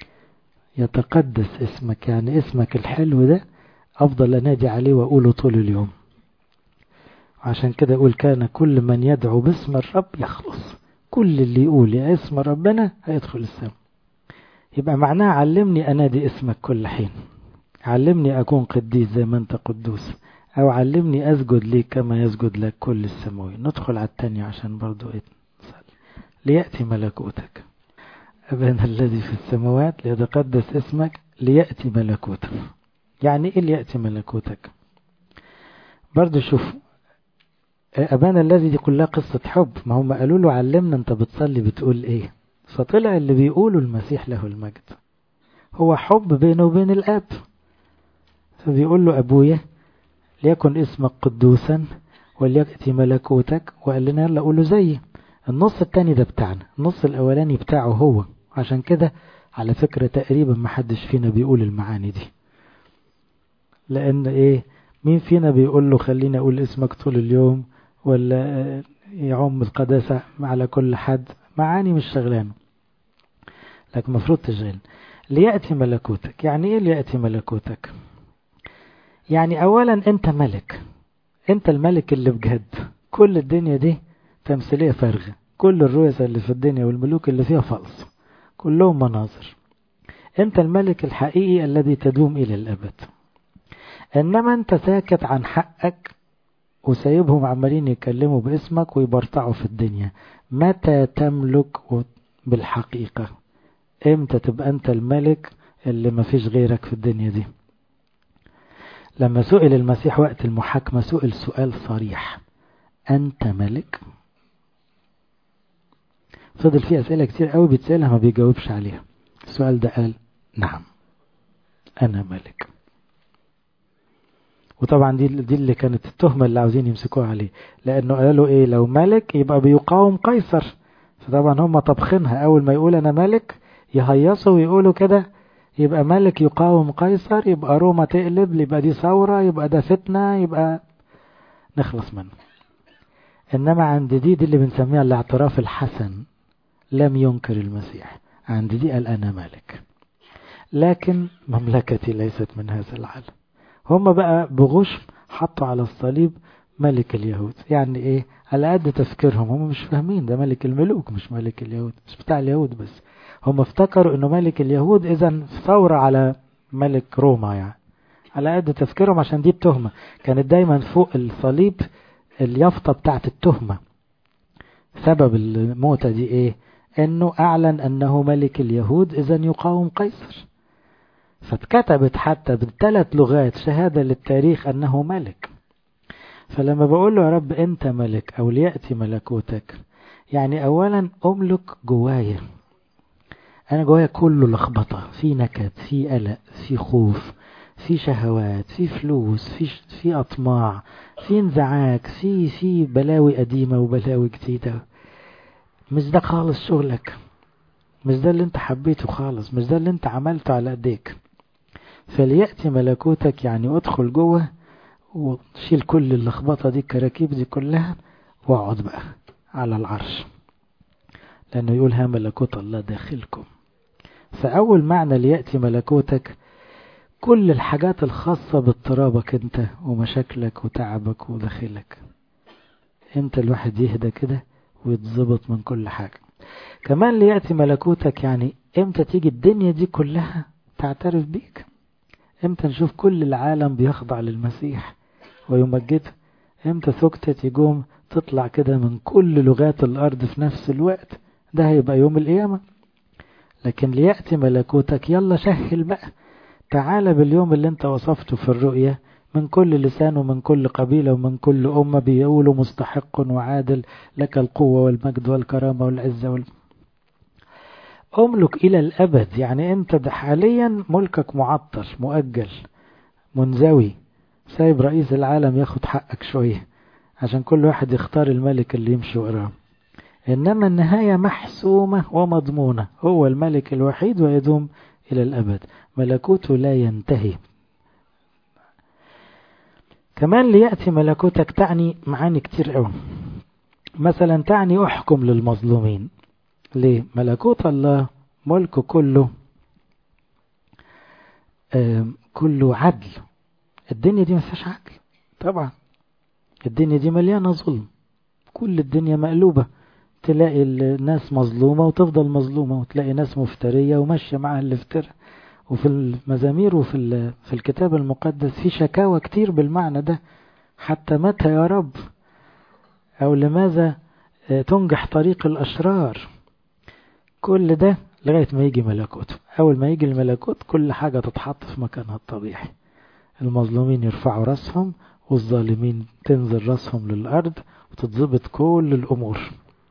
A: يتقدس اسمك يعني اسمك الحلو ده افضل انادي عليه واقوله طول اليوم. عشان كده اقول كان كل من يدعو باسم الرب يخلص. كل اللي يقول يا اسم ربنا هيدخل السماء. يبقى معناها علمني انادي اسمك كل حين، علمني اكون قديس زي ما انت قدوس، او علمني اسجد ليك كما يسجد لك كل السماويين. ندخل على التانية عشان برضو ايه نصلي. ليأتي ملكوتك أبانا الذي في السماوات ليتقدس اسمك ليأتي ملكوتك. يعني ايه ليأتي ملكوتك؟ برضو شوف أبانا الذي دي كلها قصة حب. ما هم قالوا له علمنا انت بتصلي بتقول ايه، فطلع اللي بيقولوا المسيح له المجد هو حب بينه وبين الآب. فبيقول له أبويا ليكن اسمك قدوسا وليأتي ملكوتك، وقال لنا يلا قولوا زيي. النص التاني ده بتاعنا، النص الأولاني بتاعه هو. عشان كده على فكرة تقريبا ما حدش فينا بيقول المعاني دي، لأن إيه مين فينا بيقول له خليني أقول اسمك طول اليوم ولا يعم القداسة على كل حد؟ معاني مش شغلانه، لكن مفروض تشغل. ليأتي ملكوتك يعني إيه ليأتي ملكوتك؟ يعني أولا أنت ملك، أنت الملك اللي بجد. كل الدنيا دي تمثيلية فارغة، كل الرؤساء اللي في الدنيا والملوك اللي فيها فلس، كلهم مناظر. أنت الملك الحقيقي الذي تدوم إلى الأبد. إنما أنت ساكت عن حقك وسايبهم عمالين يكلموا باسمك ويبرطعوا في الدنيا. متى تملك بالحقيقة؟ امتى تبقى أنت الملك اللي ما فيش غيرك في الدنيا دي؟ لما سئل المسيح وقت المحاكمة سئل سؤال صريح، أنت ملك؟ فضل فيه أسئلة كتير قوي بيتسألها ما بيجاوبش عليها. السؤال ده قال نعم أنا ملك. وطبعا دي دي اللي كانت التهمة اللي عاوزين يمسكوها عليه، لأنه قالوا إيه لو ملك يبقى بيقاوم قيصر. فطبعا هم طبخينها أول ما يقول أنا ملك يهيصوا ويقولوا كده يبقى ملك يقاوم قيصر، يبقى روما تقلب، يبقى دي ثورة، يبقى ده فتنة، يبقى نخلص منه. إنما عند دي دي اللي بنسميها الاعتراف الحسن، لم ينكر المسيح. عند دي قال أنا ملك، لكن مملكتي ليست من هذا العالم. هم بقى بغش حطوا على الصليب ملك اليهود. يعني ايه؟ على قد تفكيرهم، هم مش فاهمين ده ملك الملوك مش ملك اليهود، مش بتاع اليهود بس. هم افتكروا انه ملك اليهود اذا ثورة على ملك روما. يعني على قد تفكيرهم، عشان دي التهمة كانت دايما فوق الصليب اليافطة بتاعت التهمة. سبب الموتة دي ايه؟ انه اعلن انه ملك اليهود اذا يقاوم قيصر. فاتكتبت حتى بالثلاث لغات شهادة للتاريخ أنه ملك. فلما بقول له يا رب أنت ملك أو ليأتي ملكوتك، يعني أولا أملك جوايا. أنا جوايا كله لخبطة، في نكد، في قلق، في خوف، في شهوات، في فلوس، في في أطماع، في انزعاج، في في بلاوي قديمة وبلاوي جديدة. مش ده خالص شغلك، مش ده اللي انت حبيته خالص، مش ده اللي انت عملته على ايديك. فليأتي ملكوتك يعني ادخل جوه وشيل كل اللخبطة دي الكراكيب دي كلها واقعد بقى على العرش، لأنه يقول ها ملكوت الله داخلكم. فأول معنى ليأتي ملكوتك كل الحاجات الخاصة باضطرابك انت ومشاكلك وتعبك وداخلك، انت الواحد يهدى كده ويتظبط من كل حاجة. كمان ليأتي ملكوتك يعني امتى تيجي الدنيا دي كلها تعترف بيك، امتى نشوف كل العالم بيخضع للمسيح ويمجده، امتى سكتة يقوم تطلع كده من كل لغات الأرض في نفس الوقت. ده هيبقى يوم القيامة. لكن ليأتي ملكوتك يلا شهل بقى، تعال باليوم اللي انت وصفته في الرؤية من كل لسان ومن كل قبيلة ومن كل أمة بيقولوا مستحق وعادل لك القوة والمجد والكرامة والعزة وال... أملك إلى الأبد، يعني أنت حاليا ملكك معطل مؤجل منزوي، سايب رئيس العالم ياخد حقك شوية عشان كل واحد يختار الملك اللي يمشي وراه، إنما النهاية محسومة ومضمونة، هو الملك الوحيد ويدوم إلى الأبد، ملكوته لا ينتهي. كمان ليأتي ملكوتك تعني معاني كتير قوي، مثلا تعني أحكم للمظلومين. ليه؟ ملكوت الله ملكه كله آه كله عدل. الدنيا دي ما فيهاش عدل طبعا، الدنيا دي مليانة ظلم، كل الدنيا مقلوبة، تلاقي الناس مظلومة وتفضل مظلومة، وتلاقي ناس مفترية وماشية معها الافتراء. وفي المزامير وفي في الكتاب المقدس في شكاوى كتير بالمعنى ده، حتى متى يا رب، أو لماذا تنجح طريق الأشرار، كل ده لغاية ما يجي ملكوته. أول ما يجي الملكوت كل حاجة تتحط في مكانها الطبيعي، المظلومين يرفعوا رأسهم والظالمين تنزل رأسهم للأرض وتتضبط كل الأمور.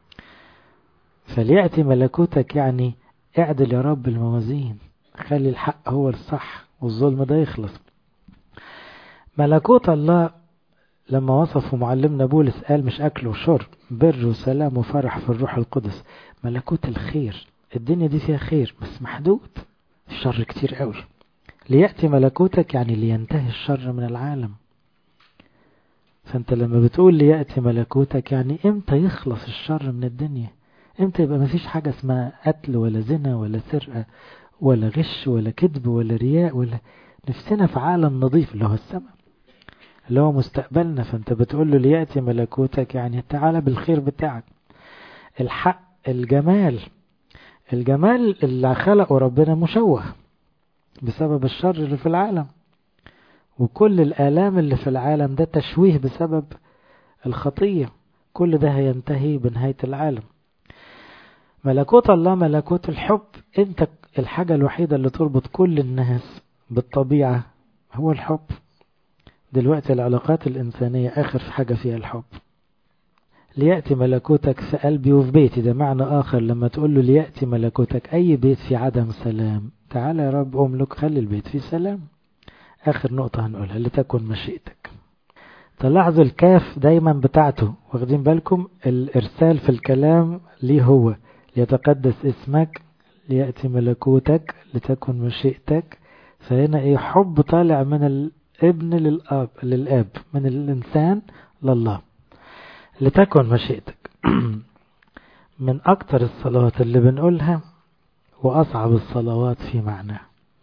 A: فليأتي ملكوتك يعني اعدل يا رب الموازين، خلي الحق هو الصح والظلم ده يخلص. ملكوت الله لما وصفه معلمنا بولس قال مش أكل وشرب، بر وسلام وفرح في الروح القدس، ملكوت الخير. الدنيا دي فيها خير بس محدود، الشر كتير قوي. ليأتي ملكوتك يعني لينتهي الشر من العالم. فانت لما بتقول ليأتي ملكوتك يعني امتى يخلص الشر من الدنيا، امتى يبقى مفيش حاجة اسمها قتل ولا زنا ولا سرقة ولا غش ولا كذب ولا رياء، ولا نفسنا في عالم نظيف اللي هو السماء اللي هو مستقبلنا. فانت بتقول له ليأتي ملكوتك يعني تعالى بالخير بتاعك، الحق، الجمال. الجمال اللي خلقه ربنا مشوه بسبب الشر اللي في العالم، وكل الآلام اللي في العالم ده تشويه بسبب الخطية، كل ده هينتهي بنهاية العالم. ملكوت الله ملكوت الحب. انت الحاجة الوحيدة اللي تربط كل الناس بالطبيعة هو الحب. دلوقتي العلاقات الإنسانية آخر حاجة فيها الحب. ليأتي ملكوتك في قلبي وفي بيتي، ده معنى آخر لما تقول له ليأتي ملكوتك. أي بيت في عدم سلام تعالى يا رب أملك، خلي البيت فيه سلام. آخر نقطة هنقولها لتكن مشيئتك. تلاحظوا الكاف دايما بتاعته، واخدين بالكم الإرسال في الكلام ليه هو ليتقدس اسمك، ليأتي ملكوتك، لتكن مشيئتك. فهنا ايه؟ حب طالع من الابن للأب للأب، من الإنسان لله. لتكن مشيئتك من أكتر الصلوات اللي بنقولها وأصعب الصلوات في معناه،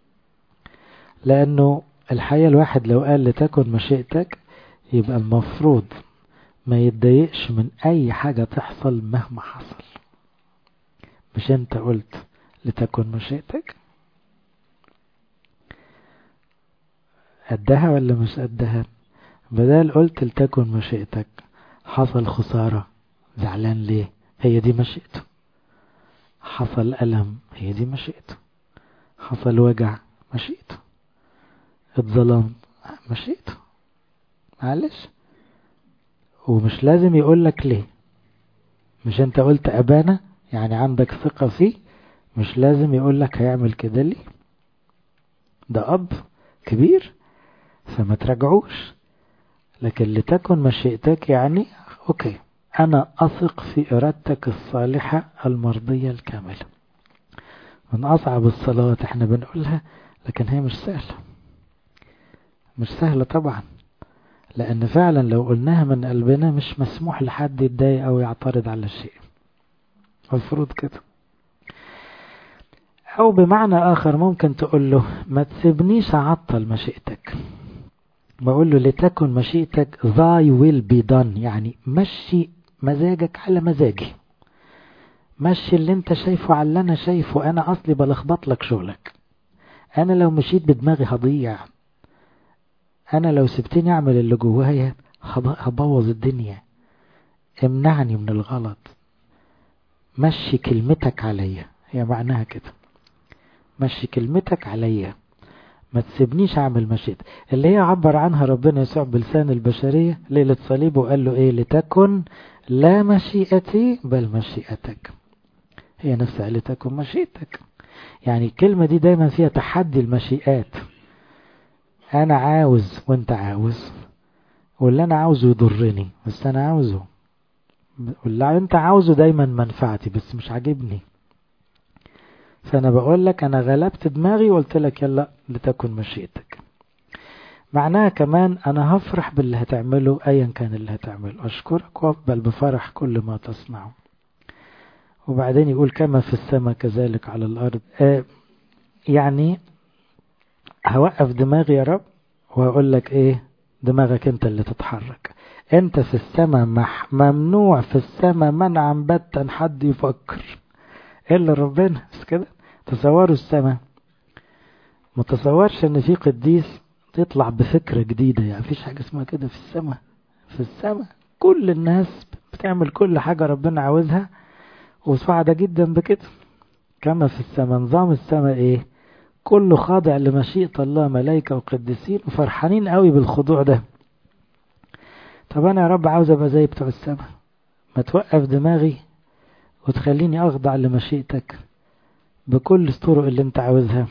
A: لأنه الحقيقة الواحد لو قال لتكن مشيئتك يبقى المفروض ما يتضايقش من أي حاجة تحصل مهما حصل. مش أنت قلت لتكن مشيئتك؟ قدها ولا مش قدها؟ بدل قلت لتكن مشيئتك حصل خسارة، زعلان ليه؟ هي دي مشيئته. حصل ألم، هي دي مشيئته. حصل وجع، مشيئته. اتظلم، مشيئته. معلش. ومش لازم يقولك ليه. مش انت قلت أبانا يعني عندك ثقة فيه، مش لازم يقولك هيعمل كده ليه. ده أب كبير فما تراجعوش. لكن لتكن مشيئتك يعني أوكي أنا أثق في إرادتك الصالحة المرضية الكاملة. من أصعب الصلوات احنا بنقولها، لكن هي مش سهلة. مش سهلة طبعا، لأن فعلا لو قلناها من قلبنا مش مسموح لحد يتضايق أو يعترض على الشيء، المفروض كده. أو بمعنى آخر ممكن تقول له ما تسيبنيش أعطل مشيئتك. بقول له لتكن مشيئتك thy will be done، يعني مشي مزاجك على مزاجي، مشي اللي انت شايفه على اللي انا شايفه. انا اصلي بلخبط لك شغلك، انا لو مشيت بدماغي هضيع، انا لو سبتني اعمل اللي جوايا هبوظ الدنيا. امنعني من الغلط، مشي كلمتك عليا، هي معناها كده. مشي كلمتك عليا، ما تسيبنيش أعمل مشيئتك، اللي هي عبر عنها ربنا يسوع بلسان البشرية ليلة صليبه وقال له إيه؟ لتكن لا مشيئتي بل مشيئتك. هي نفسها لتكن مشيئتك. يعني الكلمة دي دايما فيها تحدي المشيئات. أنا عاوز وأنت عاوز، واللي أنا عاوزه يضرني بس أنا عاوزه، واللي أنت عاوزه دايما منفعتي بس مش عاجبني. فأنا بقول لك أنا غلبت دماغي وقلت لك يلا لتكن مشيئتك. معناها كمان أنا هفرح باللي هتعمله أيا كان اللي هتعمله، أشكرك وأقبل بفرح كل ما تصنعه. وبعدين يقول كما في السماء كذلك على الأرض. آه يعني هوقف دماغي يا رب وهقول لك إيه؟ دماغك أنت اللي تتحرك. أنت في السماء ممنوع في السماء منعا باتا حد يفكر إلا ربنا. بس كده تصوروا السماء، ما تصورش ان في قديس تطلع بفكرة جديدة. يعني فيش حاجة اسمها كده في السماء. في السماء كل الناس بتعمل كل حاجة ربنا عاوزها وسعادة جدا بكده. كما في السماء، نظام السماء ايه؟ كله خاضع لمشيئة الله، ملائكة وقديسين وفرحانين قوي بالخضوع ده. طب انا يا رب عاوز ابقى زي بتوع السماء، ما توقف دماغي وتخليني اخضع لمشيئتك بكل الطرق اللي انت عاوزها.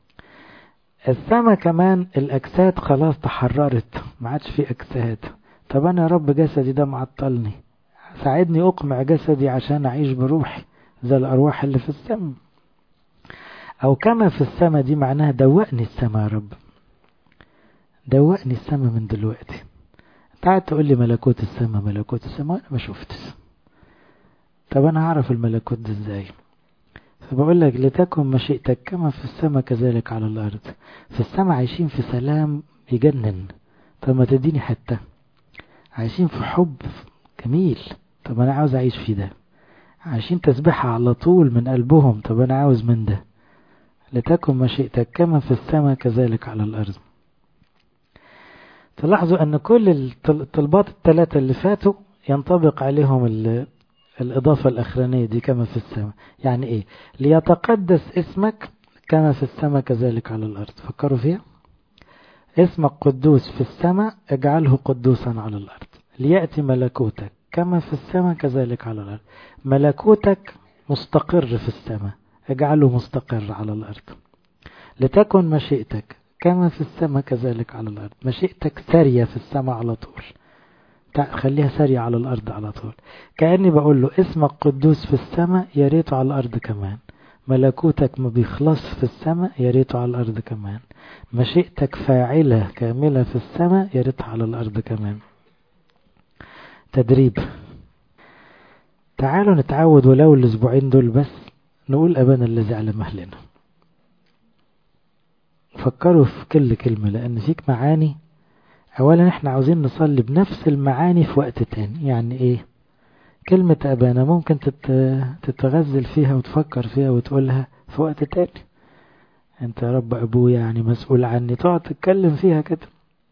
A: السماء كمان الأجساد خلاص تحررت، ما عادش في أجساد. طب أنا يا رب جسدي ده معطلني، ساعدني أقمع جسدي عشان أعيش بروحي زي الأرواح اللي في السماء. أو كما في السماء دي معناها دوقني السماء يا رب، دوقني السماء من دلوقتي. تعال تقول لي ملكوت السماء ملكوت السماء، أنا ما شفتش. طب أنا هعرف الملكوت ده إزاي؟ فبقول لك لتكن مشيئتك كما في السماء كذلك على الأرض. في السماء عايشين في سلام يجنن، طب ما تديني حتى. عايشين في حب جميل، طب أنا عاوز أعيش في ده. عايشين تسبحة على طول من قلبهم، طب أنا عاوز من ده. لتكن مشيئتك كما في السماء كذلك على الأرض. تلاحظوا أن كل الطلبات الثلاثة اللي فاتوا ينطبق عليهم الإضافة الأخرانية دي كما في السماء. يعني إيه؟ ليتقدس اسمك كما في السماء كذلك على الأرض. فكروا فيها. اسمك قدوس في السماء، اجعله قدوسا على الأرض. ليأتي ملكوتك كما في السماء كذلك على الأرض. ملكوتك مستقر في السماء، اجعله مستقر على الأرض. لتكن مشيئتك كما في السماء كذلك على الأرض. مشيئتك سارية في السماء على طول، خليها سارية على الأرض على طول. كأني بقول له اسمك قدوس في السماء، يا ريته على الأرض كمان. ملكوتك ما بيخلص في السماء، يا ريته على الأرض كمان. مشيئتك فاعلة كاملة في السماء، يا ريتها على الأرض كمان. تدريب. تعالوا نتعود ولو الأسبوعين دول بس نقول أبانا الذي على مهلنا. فكروا في كل كلمة، لأن فيك معاني. أولا احنا عاوزين نصلي بنفس المعاني في وقت تاني. يعني ايه كلمة أبانا؟ ممكن تتغزل فيها وتفكر فيها وتقولها في وقت تاني. انت يا رب أبويا يعني مسؤول عني، تقعد تتكلم فيها كده.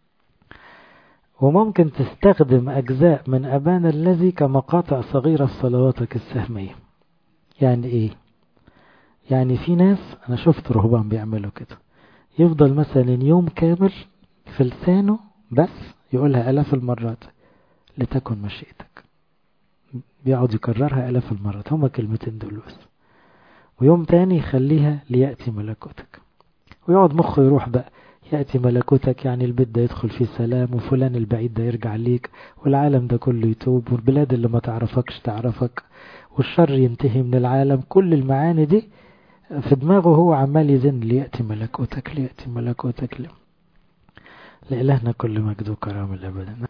A: وممكن تستخدم أجزاء من أبانا الذي كمقاطع صغيرة في صلواتك السهمية. يعني ايه؟ يعني في ناس أنا شفت رهبان بيعملوا كده، يفضل مثلا يوم كامل في لسانه بس يقولها آلاف المرات لتكن مشيئتك، بيقعد يكررها آلاف المرات، هما كلمتين دول بس. ويوم تاني يخليها ليأتي ملكوتك، ويقعد مخه يروح بقى يأتي ملكوتك يعني البيت ده يدخل فيه سلام، وفلان البعيد ده يرجع ليك، والعالم ده كله يتوب، والبلاد اللي ما تعرفكش تعرفك، والشر ينتهي من العالم. كل المعاني دي في دماغه هو عمال يزن ليأتي ملكوتك ليأتي ملكوتك. لإلهنا كل مجد وكرامة الأبد.